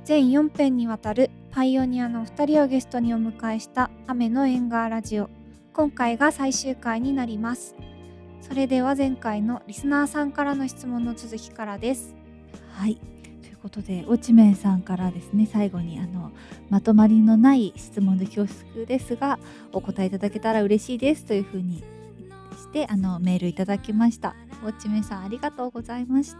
全4編にわたるパイオニアの2人をゲストにお迎えした雨の縁側ラジオ。今回が最終回になります。それでは前回のリスナーさんからの質問の続きからです。 はい、ということでおちめんさんからですね、最後にまとまりのない質問で恐縮ですがお答えいただけたら嬉しいですというふうにしてメールいただきました。おちめんさんありがとうございました。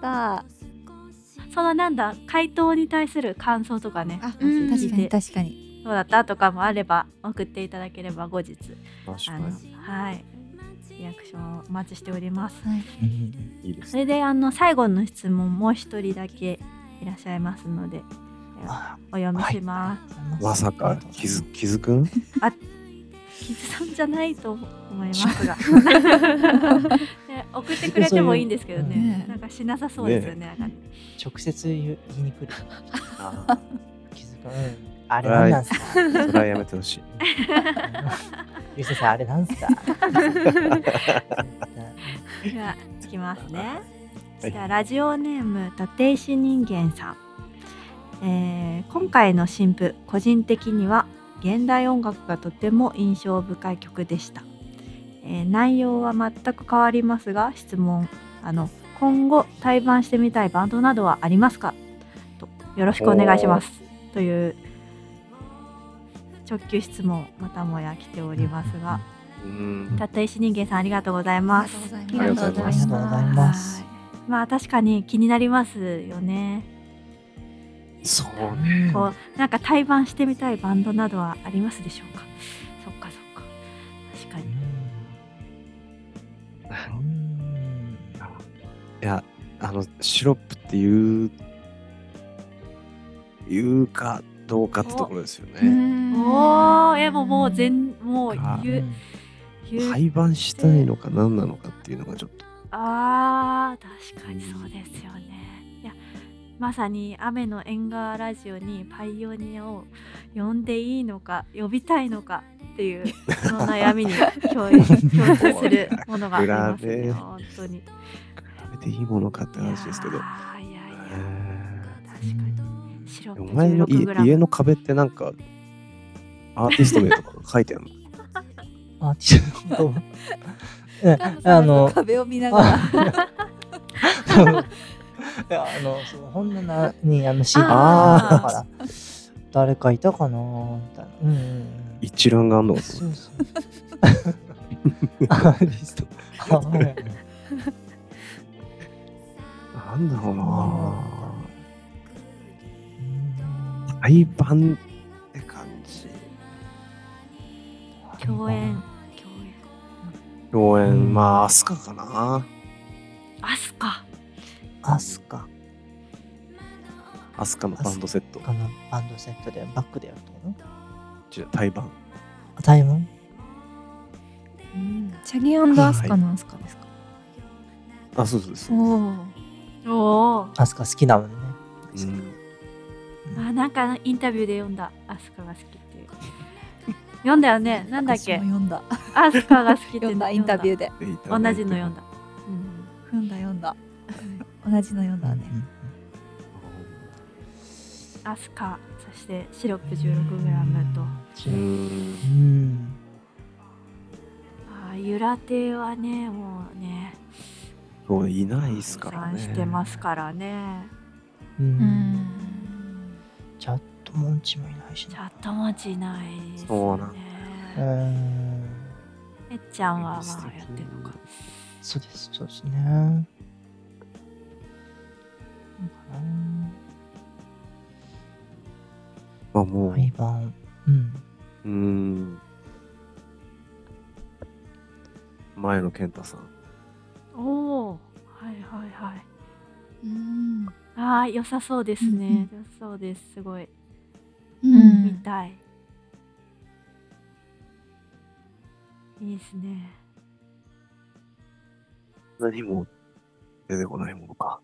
そのなんだ回答に対する感想とかね、 確かにどうだったとかもあれば送っていただければ後日はいリアクションをお待ちしております。 はい、 いいです。 それで最後の質問もう一人だけいらっしゃいますのでお読みします。 まさかキズくん？ キズさんじゃないと思いますが送ってくれてもいいんですけどね、なんかしなさそうですよね。 直接言いに来る。キズくん、あれなんなんすか？ それはやめてほしい。 ゆうせいさんあれなんすか？ ではつきますね。じゃあラジオネーム立石人間さん、今回の新譜個人的には現代音楽がとても印象深い曲でした。内容は全く変わりますが質問、今後対バンしてみたいバンドなどはありますかとよろしくお願いしますという直球質問またもや来ておりますが、立石人間さんありがとうございます。 ありがとうございます。 まあ確かに気になりますよね。 そうね。 こうなんか対バンしてみたいバンドなどはありますでしょうか。そっか確かに。 いやシロップって言うかどうかってところですよね。 もう対バンしたいのか何なのかっていうのがちょっと。 確かにそうですよね。いやまさに雨の縁側ラジオにパイオニアを呼んでいいのか呼びたいのかっていうその悩みに共通するものがありますね。本当に。 比べていいものかって話ですけど。 確かに。シロップお前の家の壁ってなんかアーティスト名とか書いてあるの？ アーティスト壁を見ながら本棚にシートだから誰かいたかなみたいな。 一覧があんの？ そうアーティスト。 なんだろうな。対バンって感じ。 共演まあアスカかな。 アスカのバンドセット。 バンドセットでバックでやると思う？ じゃあ対バン。 チャギ&アスカのアスカですか？ そうです。 アスカ好きなのね。 なんかインタビューで読んだアスカが好きっていう読んだよね。なんだっけ？ 読んだ。 アスカが好きって読んだインタビューで。 同じの読んだ。 読んだ。同じの読んだね。 アスカ、そしてシロップ 16g と。ゆら亭はねもうね。 そういないですからね。 してますからね。 チャットモンチもいないし。 チャットモンチいないですね。 そうなんだ。 えっちゃんはまあやってるのか。 そうですね。 もう。 対バン。 前野健太さん。 はい良さそうですね。良さそうです。すごい。見たい。いいですね。 何も出てこないものか。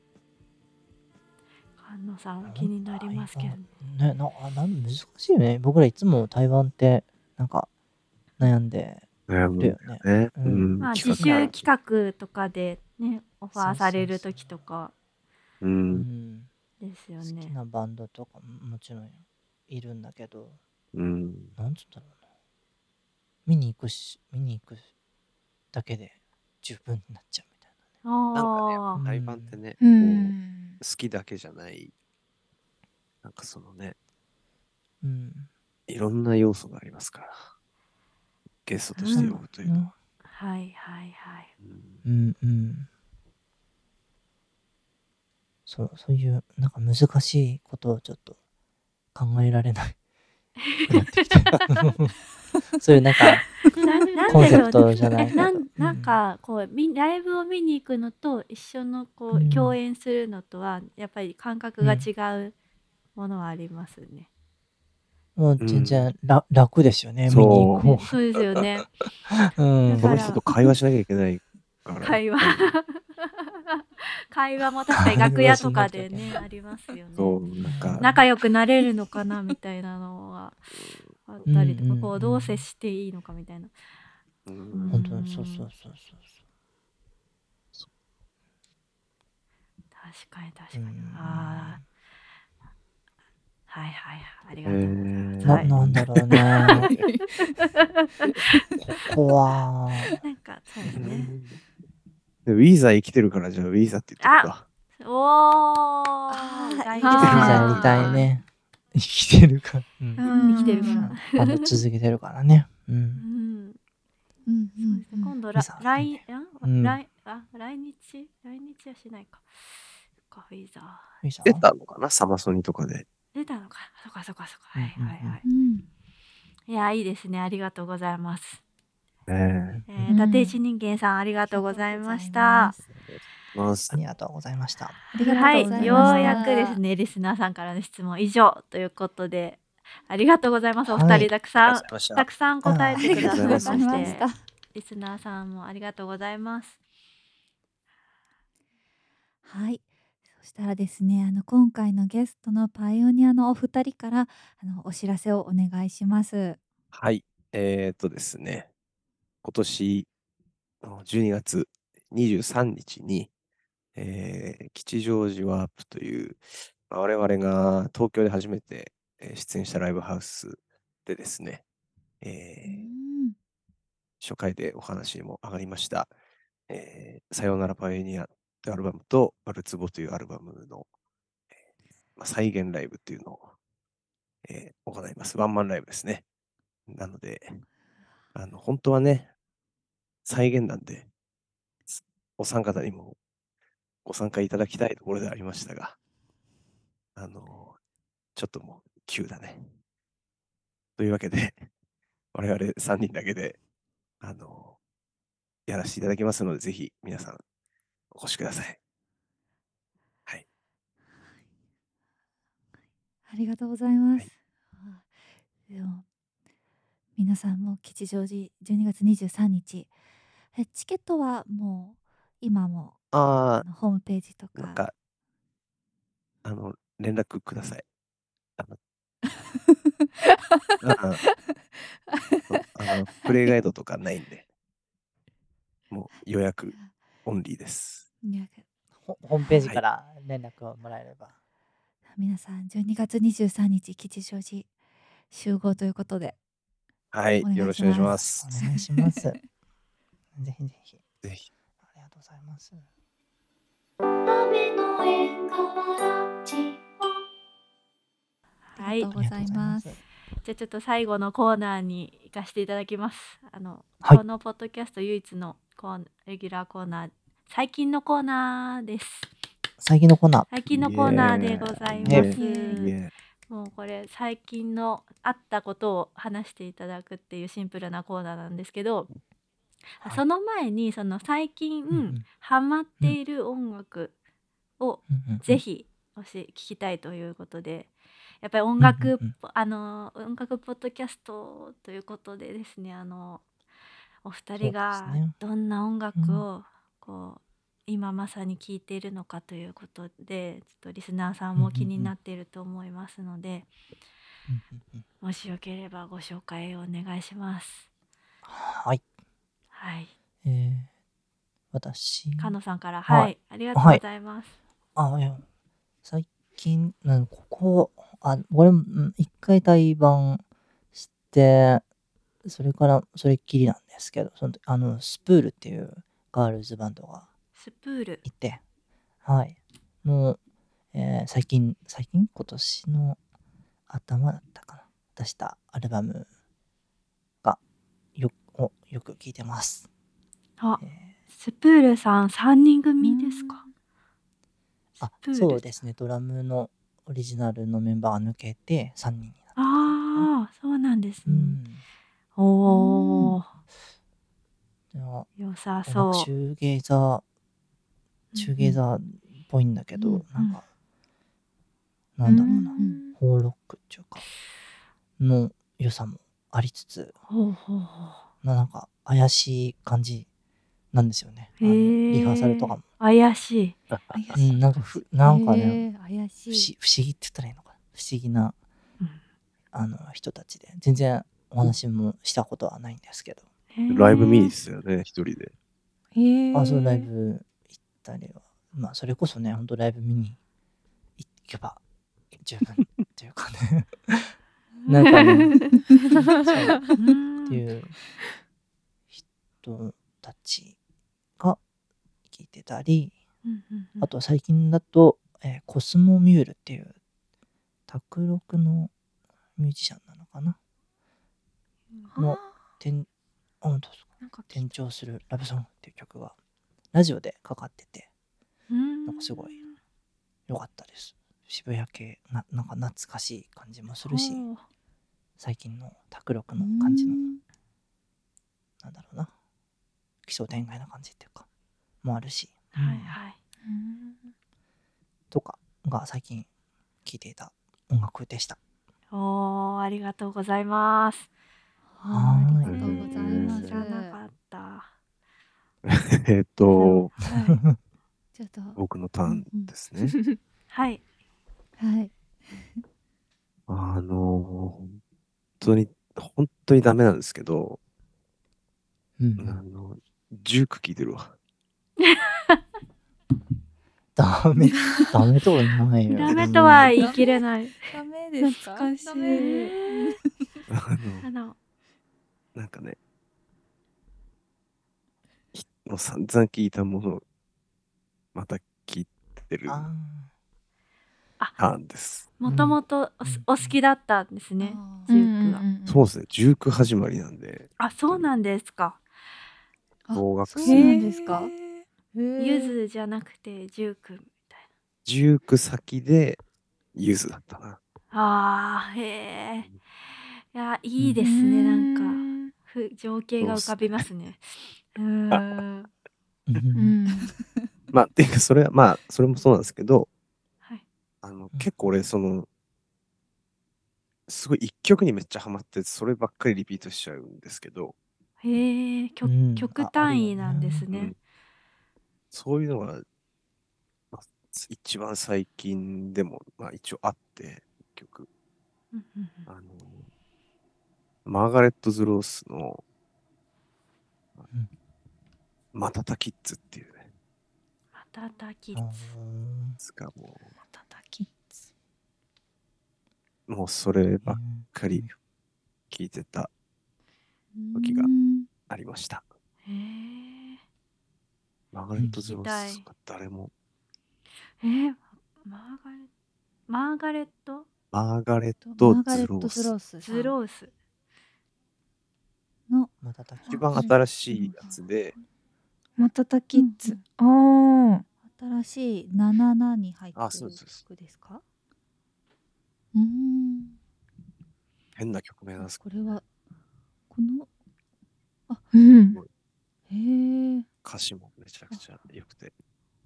菅野さん気になりますけどね。難しいよね。僕らいつも対バンってなんか悩んでるよね。 まあ自主企画とかでねオファーされる時とか。 ですよ好きね。 なバンドとかももちろんいるんだけど、 うん。 なんつったろうな。見に行くだけで十分になっちゃうみたいなんかあね、 なね。 対バンってね、 うこう、 ん。 好きだけじゃない、なんかそのね、いろんな要素がありますから、ゲストとして呼ぶというのは。 はいはいはい。 そういうなんか難しいことをちょっと考えられないくなってきてそういうなんかコンセプトじゃないけど、 なんかこうライブを見に行くのと一緒のこう共演するのとはやっぱり感覚が違うものはありますね。 もう全然楽ですよね、 そう見に行こそうですよね。 う。 この人と会話しなきゃいけないから。 会話やっぱり会話も確かに楽屋とかでねありますよね。 そう、なんか、 仲良くなれるのかなみたいなのがあったりとか、こうどう接していいのかみたいな。 本当にそう。 確かに。ああ。はいありがとうございます。 なんだろうね。ここはなんかそうですね。 ウィーザー生きてるからじゃあウィーザーって言っとくか。 おあー、 いいですねいいじゃんみたいね。生きてるから。 生きてるから。 まだ続けてるからね。 今度来日はしないか。ウィザー。 出たのかな、サマソニとかで。 出たのか。そっか。はい。いや、いいですね。ありがとうございます。立石人間さん、ありがとうございました。 ありがとうございました。 はい、ようやくですね、リスナーさんからの質問以上ということで、ありがとうございます。お二人たくさん答えてくださいまして、リスナーさんもありがとうございます。 はい。そしたらですね、今回のゲストのパイオニアのお二人からお知らせをお願いします。 はい。ですね、今年12月23日に、吉祥寺ワープという、我々が東京で初めて出演したライブハウスでですね、初回でお話にも上がりました、さようならパイオニアというアルバムと、バルツボというアルバムの、再現ライブっていうのを、行います。ワンマンライブですね。なので、本当はね、再現なんで、お三方にもご参加いただきたいところでありましたが、ちょっともう急だね。というわけで、我々3人だけで、やらせていただきますので、ぜひ皆さんお越しください。はい。 ありがとうございます。でも皆さんも吉祥寺12月23日、チケットはもう今もホームページとか。 なんか、連絡ください。プレイガイドとかないんで、もう予約オンリーです。 ホームページから連絡をもらえれば。 皆さん12月23日吉祥寺集合ということで、 はい、よろしくお願いします。 お願いします。ぜひ。 ぜひ。 ありがとうございます。 ありがとうございます。 じゃあちょっと最後のコーナーに行かせていただきます。このポッドキャスト唯一のレギュラーコーナー、最近のコーナーです。 最近のコーナーでございます。もうこれ最近のあったことを話していただくっていうシンプルなコーナーなんですけど、その前にその最近ハマっている音楽をぜひ聞きたいということで、やっぱり音楽ポッドキャストということでですね、お二人がどんな音楽をこう今まさに聴いているのかということで、ちょっとリスナーさんも気になっていると思いますので、もしよければご紹介をお願いします。 はい。私。 かのさんから、はい、ありがとうございます。 最近、俺も一回対バンして、それからそれっきりなんですけど、その時スプールっていうガールズバンドがスプール。 いて、はい。最近、今年の頭だったかな。出したアルバムがよく聴いてます。 あ、 えースプールさん3人組ですか？スプール。 そうですね。ドラムのオリジナルのメンバーが抜けて3人になった感じかな。 ああ、そうなんですね。 うん。 おお、 では良さシそューゲイザーっぽいんだけど、なんか、なんだろうな、ホーロックっていうか、の良さもありつつ、 ほうほうほう。 なんか怪しい感じなんですよね。 へえ。 リハーサルとかも。 怪しい。 なんかね、 怪しい。 不思議って言ったらいいのかな。不思議な、 うん人たちで、全然お話もしたことはないんですけど。 ライブ見に行ってたよね、一人で。 そう、ライブ行ったりは。まあ、それこそね、ほんとライブ見に行けば十分っていうかね。なんかね、そうっていう人たちが聞いてたり、あと最近だと、コスモミュールっていう卓録のミュージシャンなのかなの本当ですか。転調するラブソングっていう曲がラジオでかかってて、なんかすごい良かったです。渋谷系なんか懐かしい感じもするし、最近の卓録の感じのなんだろうな、奇想天外な感じっていうかもあるし、 はいはい。 とかが最近聴いていた音楽でした。 おー、ありがとうございます。 ありがとうございます。 知らなかった。 と、 はい。 ちょっと僕のターンですね。 はい。 はい。 本当にダメなんですけど、ジューク聞いてるわ。 ダメとはないよ。 ダメとは言い切れない。 ダメですか？ 懐かしいダメなんかね、もう散々聞いたものをまた聞いてるターンです。 もともとお好きだったんですね、ジュークは。 そうですね、ジューク始まりなんで。 あ、そうなんですか。 小学そう生。 なんですか？ ゆずじゃなくてジュークみたいジューク先でゆずだったな。 な。ああ、へえ。いや、いいですね、なんか。情景が浮かびますね。 まあ、っていうか、それもそうなんですけど、 はい。 結構俺、すごい一曲にめっちゃハマって、そればっかりリピートしちゃうんですけど。 へえ、曲単位なんですね。 そういうのが、一番最近でも、一応あって、一曲。マーガレット・ズロースの、マタタキッズっていうね。 マタタキッズ。 マタタキッズ。 もうそればっかり聞いてた時がありました。 へえ。 マーガレット・ズロースが誰も。 マーガレット・ズロース。 ズロースの一番新しいやつで。 マタタキッズ。ああ。 新しい77に入ってる曲ですか？ 変な曲名なんですけど。これはこのへえ。 歌詞もめちゃくちゃ良くて。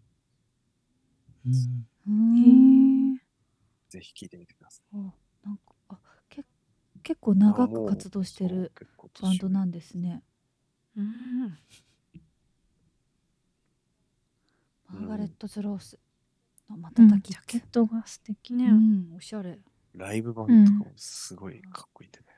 ぜひ聴いてみてください。 なんか結構長く活動してるバンドなんですね。マーガレット・ズロースのまたたきジャケットが素敵ね。おしゃれ。 ライブ版とかもすごいかっこいいんでね。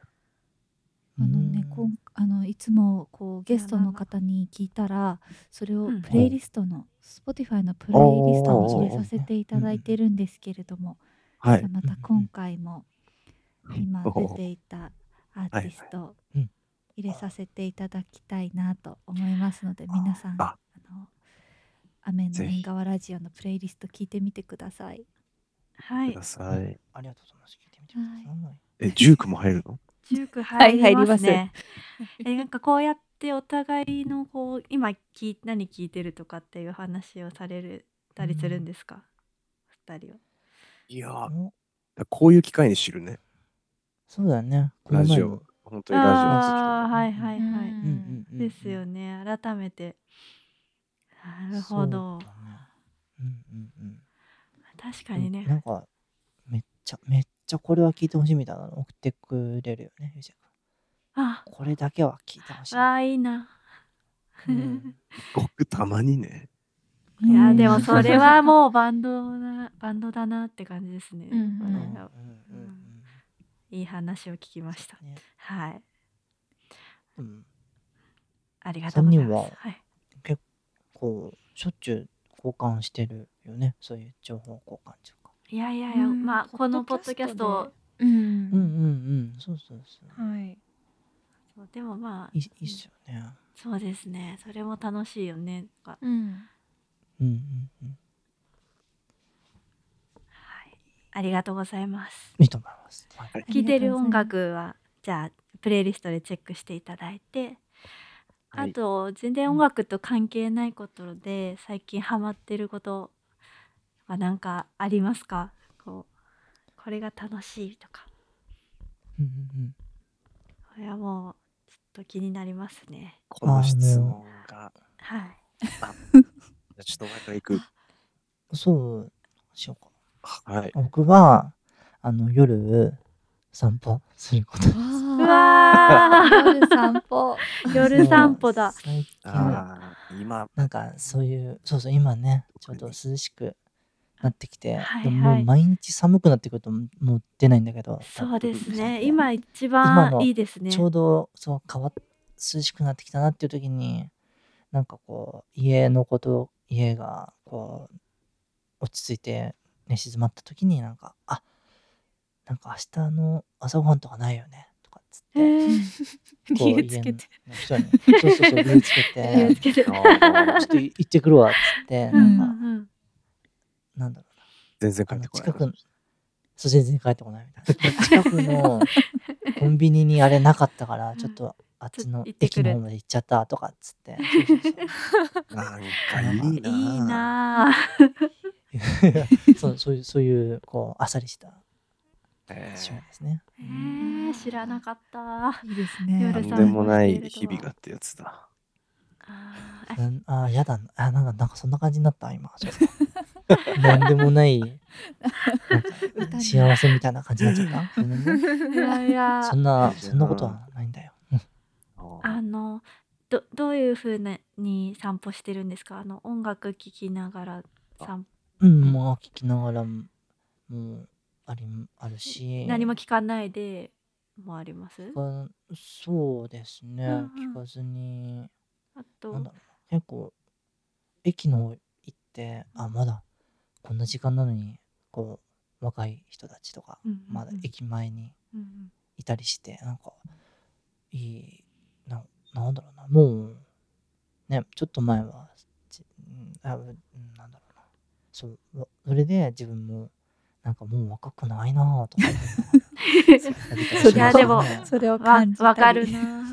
いつもこうゲストの方に聞いたらそれをプレイリストの Spotify のプレイリストに入れさせていただいてるんですけれども、 はい。 じゃあまた今回も今出ていたアーティストをうん入れさせていただきたいなと思いますので、皆さんあ雨のぜひ縁側ラジオのプレイリスト聞いてみてください。 はいくだ。さい。 ありがとうございます。聞いてみてください。 え、ジュークも入るの？ 塾はい入りますね。なんかこうやってお互いのこう今何聞いてるとかっていう話をされたりするんですか？二人は。 いやー、 おこういう機会に知るね。 そうだね。この前のラジオ。本当にラジオの時とああ、 か。 はいはいはい。 うんうんうん。 ですよね。改めて。なるほど。 そうだね。うんうんうん。 確かにね。 なんか、めっちゃこれは聞いてほしいみたいなの送ってくれるよね、ゆうじくん。 あ、 これだけは聞いてほしい。 わあいいな。 うんごくたまにね。 いやうんでもそれはもうバンドだなって感じですね。 うんうんこの間うんいい話を聞きました。 ねはい。 うんありがとうございます。 三人ははい。 結構しょっちゅう交換してるよね、そういう情報交換というか。 いやうんまあこのポッドキャストうんうんそうそうそう。 はいそうでもまあいいっすよね。 そうですね。それも楽しいよね。はい。 うんありがとうございます。 いいと思います。はいはい聴いてる音楽はじゃあプレイリストでチェックしていただいて、 はいあと全然音楽と関係ないことで最近ハマってることは何かありますか？これが楽しいとか。これはもうちょっと気になりますね。 この質問が。 はい。 じゃあちょっと前から行く。 そうしようか。 はい。 僕は夜散歩すること。 うわー夜散歩。 夜散歩だ。 最近今なんかそう今ねちょっと涼しくなってきて、 はいでももう毎日寒くなってくるともう出ないんだけど、 そうですね。 今今一番いいですね。 ちょうど涼しくなってきたなっていう時になんかこう家がこう落ち着いて寝静まった時になんかなんか明日の朝ごはんとかないよねとかっつってこう理由つけて家の人にそう理由つけてつけて。 ちょっと行ってくるわっつってなんかなんだろうな全然帰ってこない。 全然帰ってこないみたいな。近くのコンビニにあれなかったから、ちょっとあっちの駅の方まで行っちゃったとかっつって。 なんかいいな。 いいな。 そういうこうあっさりした趣味ですね。 知らなかった。 いいですね。 夜なんでもない日々がってやつだ。 やだなんかそんな感じになった今。なんでもない幸せみたいな感じになっちゃった。ごめんね。 いやそんなことはないんだよ。 どういう風に散歩してるんですか？音楽聴きながら散歩。もう聞きながらもあるし。 何も聞かないでもあります？ そうですね。聞かずに。 あとなんだろうな。結構駅の方行ってまだこんな時間なのにこう若い人たちとかまだ駅前にいたりしてなんかいいなんだろうなもうねちょっと前はなんだろうなそれで自分もなんかもう若くないなぁとかいやでもそれを感じたりわかるな。 そう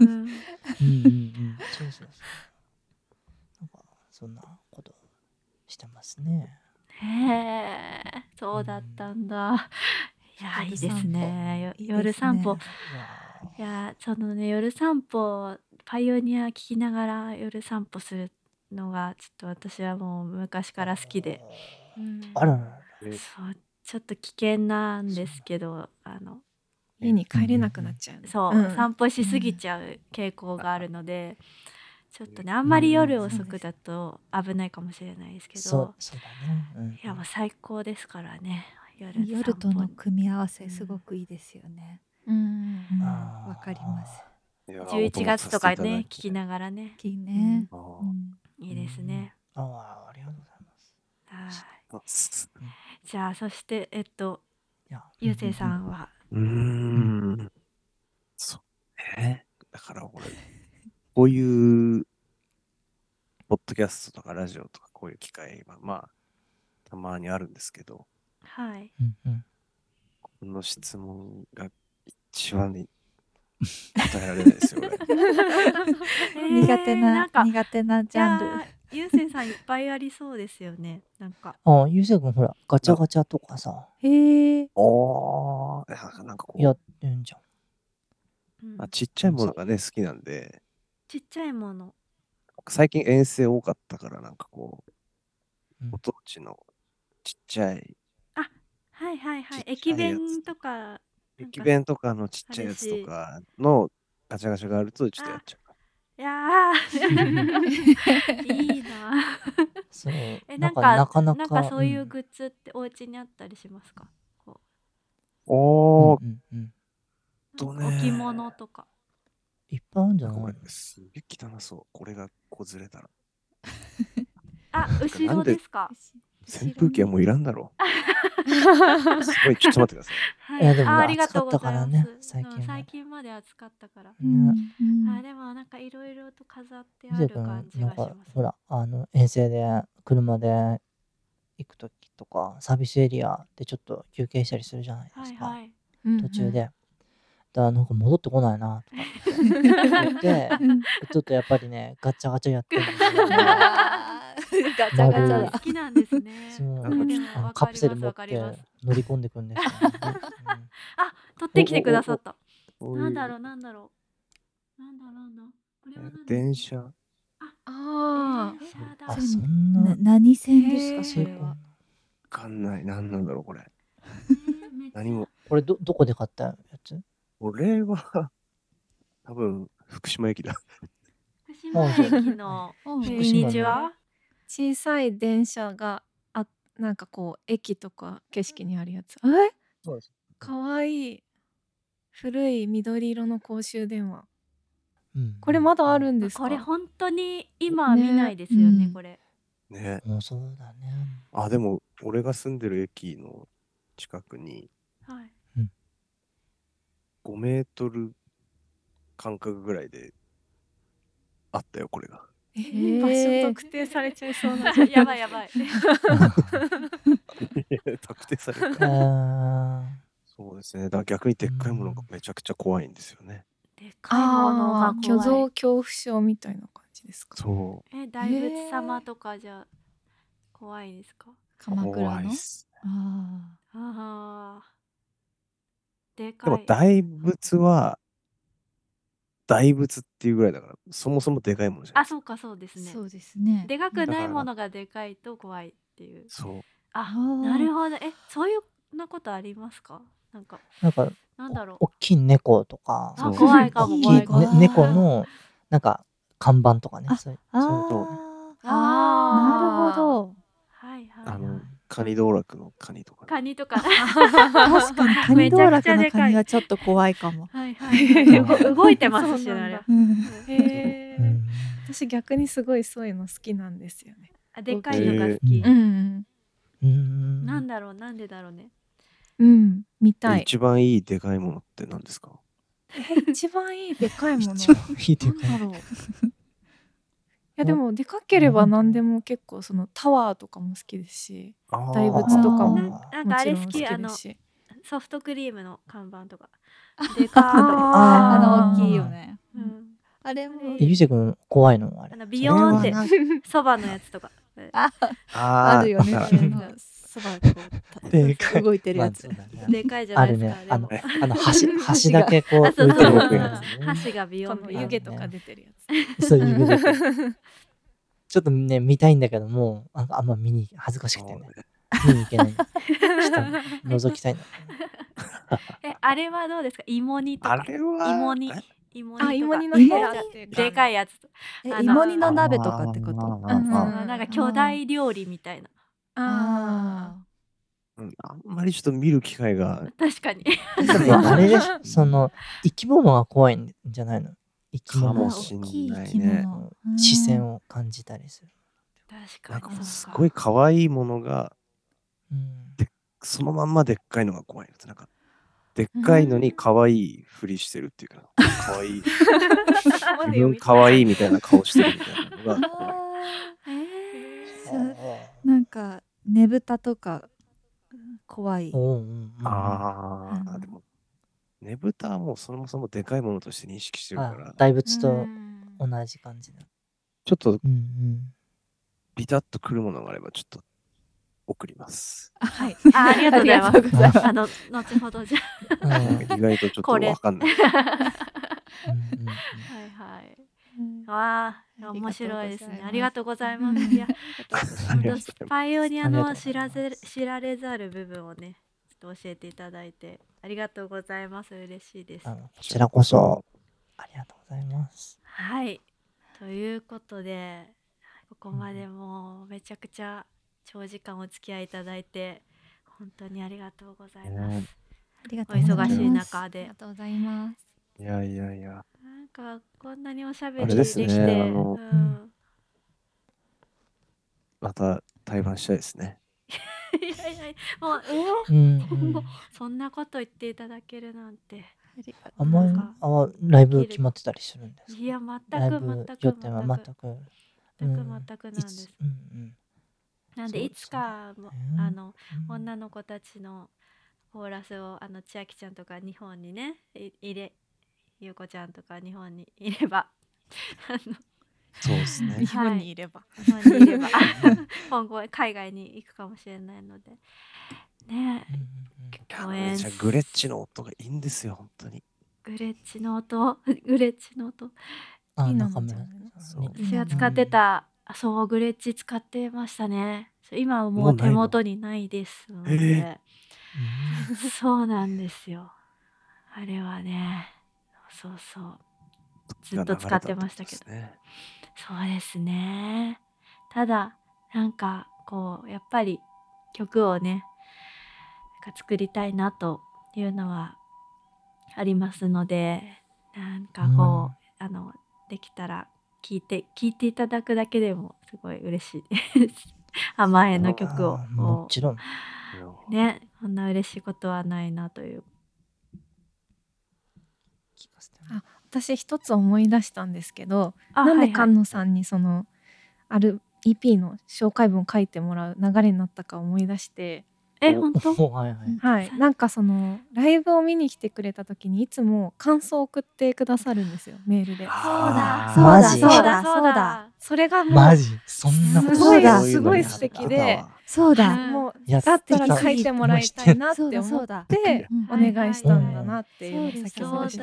なんかそんなことしてますね。 へえ、そうだったんだ。いや、いいですね。夜散歩。いや、そのね、夜散歩、パイオニア聞きながら夜散歩するのが、ちょっと私はもう昔から好きで。 あらそう、ちょっと危険なんですけど、 家に帰れなくなっちゃう。 そう、散歩しすぎちゃう傾向があるので、ちょっとねあんまり夜遅くだと危ないかもしれないですけど、 そうだね。 いやもう最高ですからね。 夜との組み合わせすごくいいですよね。わかります。 11月とかね聞きながらね。 いいですね。 ありがとうございます。 はい。じゃあそしていや、 ゆうせいさんは。 そうね。だから俺、こういうポッドキャストとかラジオとかこういう機会はまあたまにあるんですけど、 はい。 この質問が一番に答えられないですよ、俺。 苦手ななんか苦手なジャンル。 いやー、ゆうせいさんいっぱいありそうですよね。なんか。 ゆうせいくんほら、ガチャガチャとかさ、 へえ。 なんかこやっう、 てんじゃん。 ちっちゃいものがね、好きなんで、 ちっちゃいもの。 最近遠征多かったから、なんかこう、 うんご当地のちっちゃい、 あ、はいはいはい。 ちっちゃいやつ駅弁とか。 駅弁とかのちっちゃいやつとかのガチャガチャがあるとちょっとやっちゃう。 いやーいいな。 そう、 ななんかなかななんか、 かそういうグッズってお家にあったりしますか？こおー、 なんか置物とか。 いっぱいあるんじゃなんかないこれすげえ汚そう。これがこずれたら。 あ、後ろですか？ 扇風機はもういらんだろう。すごい、ちょっと待ってください。 いやでもありがとうござい暑かったからます。 ね最近まで最近まで暑かったから。でもなんかいろいろと飾ってある感じがします。 ほら、遠征で車で行くときとか、サービスエリアでちょっと休憩したりするじゃないですか。途中で。だからなんか戻ってこないなとかって言ってちょっとやっぱりね、ガチャガチャやってるんですよね。 ガチャガチャだ。 好きなんですね。 そうカプセル持って乗り込んでくんですよね。 あ、取ってきてくださった。なんだろう。これは何？ 電車。 あ、 そんな何線ですかそれは。 わかんない。何なんだろうこれ。何も。 これどこで買ったやつ？ これは多分福島駅だ。 福島駅のミニチュア？ 小さい電車がなんかこう駅とか景色にあるやつ。 そうです。 かわいい。古い緑色の公衆電話。これまだあるんですか？ これ本当に今見ないですよね、これ。 ね。 そうだね。 でも俺が住んでる駅の近くに5メートル間隔ぐらいであったよ、これが。 場所特定されちゃいそうな。 やばい。 特定される。そうですね。だから逆にでっかいものがめちゃくちゃ怖いんですよね。 でっかいものが虚像恐怖症みたいな感じですか？ そう。 大仏様とかじゃ怖いですか？ 鎌倉の。 怖いっす。 でかい。 でも大仏は大仏っていうぐらいだからそもそもでかいものじゃないですか。 そうですね。 そうですね。 でかくないものがでかいと怖いっていう。 そう。 なるほど。そういうなことありますか？なんかなんだろう。 大きい猫とか、 怖いかも。 大きい猫のなんか看板とかね。 なるほど。 カニ道楽のカニとか。 カニとか。 確かにカニ道楽のカニはちょっと怖いかも。 動いてますしね。 私逆にすごいそういうの好きなんですよね。 でかいのが好き。なんでだろうね。 見たい。 一番いいでかいものって何ですか？ 一番いいでかいもの。 一番いいでかい。 いやでもでかければ何でも結構そのタワーとかも好きですし、大仏とかももちろん好きですし、 ソフトクリームの看板とか。 でか大きいよね。あれも。 ゆうせいくん怖いのあれ。 ビヨーンってそばのやつとか。 あるよね。そばでかい動いてるやつ。 でかいじゃないですか。 箸だけこう浮いてるやつ。 箸がビヨーン。 湯気とか出てるやつ。 そう湯気出てる。ちょっとね見たいんだけどもあんま見に恥ずかしくてね見に行けない。覗きたいな。 あれはどうですか？芋煮とか。 あれは芋煮のヘラってでかいやつ。 芋煮の鍋とかってこと？ なんか巨大料理みたいな。 あんまりちょっと見る機会が。 確かに。 あれでその生き物が怖いんじゃないの？生き物かもしんないね。 視線を感じたりする。 確かに。 すごい可愛いものがそのまんまでっかいのが怖いの。なんか、でっかいのに可愛いふりしてるっていうか、可愛い、自分可愛いみたいな顔してるみたいなのが怖い。 なんかねぶたとか怖い。 でも、ねぶたはもうそもそもでかいものとして認識してるから、 大仏と同じ感じだ。 ちょっと、ビタッとくるものがあれば、ちょっと送ります。 はい。ありがとうございます。後ほどじゃあ。 意外とちょっとわかんない。 はいはい。わあ、面白いですね。ありがとうございます。いや、パイオニアの知られざる部分をね、ちょっと教えていただいてありがとうございます。嬉しいです。 こちらこそありがとうございます。 はい。ということで、ここまでもうめちゃくちゃ長時間お付き合いいただいて本当にありがとうございます。お忙しい中で。 ありがとうございます。 いやいやいや。 なんかこんなにおしゃべりできて、 また対バンしたいですね。 いやいや、もうそんなこと言っていただけるなんて。 あんまりライブ決まってたりするんですか？ いや、全く予定は全くなんです。なんでいつか女の子たちのコーラスを千秋ちゃんとか日本にねゆうこちゃんとか日本にいればそうですね。 日本にいれば今後海外に行くかもしれないのでね。 じゃグレッチの音がいいんですよ本当に。 グレッチの音。 中村私が使ってたグレッチ使ってましたね。今はもう手元にないですので。そうなんですよ。あれはね、そうずっと使ってましたけど。そうですね。ただなんかこうやっぱり曲をね作りたいなというのはありますので、なんかこうできたら聞いていただくだけでもすごい嬉しいです。甘えの曲をもちろんね、こんな嬉しいことはないなという。 私一つ思い出したんですけど、なんで菅野さんにそのEP の紹介文を書いてもらう流れになったか思い出して。 本当？ はい。なんかそのライブを見に来てくれた時にいつも感想を送ってくださるんですよ、メールで。 そうだ。 それがもうマジそんなことすごい素敵で、 そうだ。 もうだったら書いてもらいたいなって思ってお願いしたんだなっていうのを先ほどでした。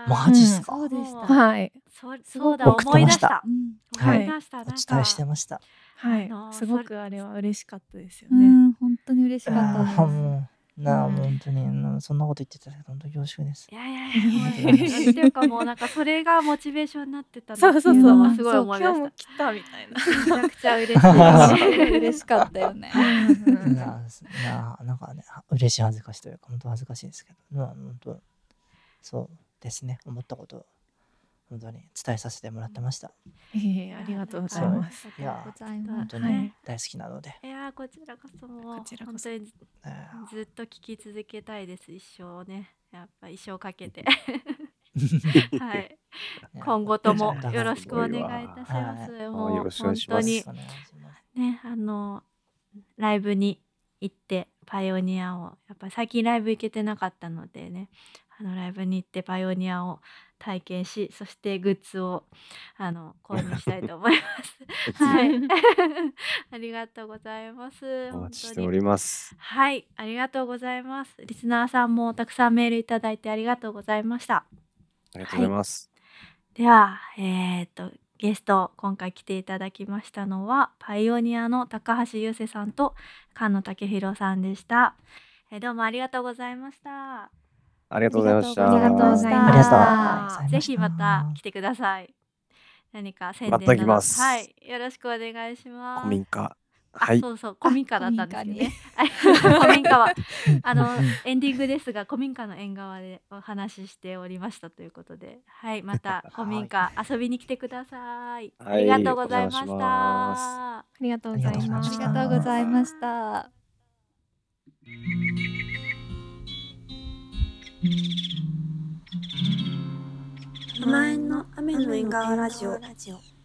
マジっすか？ そうでした。 はい。 そうだ、思い出した。 お伝えしてました。 はい。すごくあれは嬉しかったですよね。 本当に嬉しかったです。 本当にそんなこと言ってたら本当に恐縮です。 いやっていうかもうなんかそれがモチベーションになってたのっていうのはすごい思いました。 今日も来たみたいな。 めちゃくちゃ嬉しい。 嬉しかったよね。 なんかね嬉しい恥ずかしいというか本当恥ずかしいですけど、本当そうですね、思ったこと本当に伝えさせてもらってました。 ありがとうございます。 いや本当に大好きなので。 いやこちらこそもう本当にずっと聞き続けたいです。一生ね、やっぱ一生かけてはい、今後ともよろしくお願いいたします。もう本当にね、ライブに行ってパイオニアをやっぱり最近ライブ行けてなかったのでね、ライブに行ってパイオニアを体験し、そしてグッズを購入したいと思います。はい、ありがとうございます。 お待ちしております。 はい、ありがとうございます。リスナーさんもたくさんメールいただいてありがとうございました。 ありがとうございます。 では、ゲスト今回来ていただきましたのはパイオニアの高橋優生さんと菅野武弘さんでした。どうもありがとうございました。 ありがとうございました。 ありがとうございました。 ぜひまた来てください。何か宣伝など、 また来ます。 はい、よろしくお願いします。 古民家。はい。 そう古民家だったんですね。古民家はエンディングですが古民家の縁側でお話ししておりましたということで、はい、また古民家遊びに来てください。ありがとうございました。 ありがとうございました。 ありがとうございました。 浜園の雨の縁側ラジオ。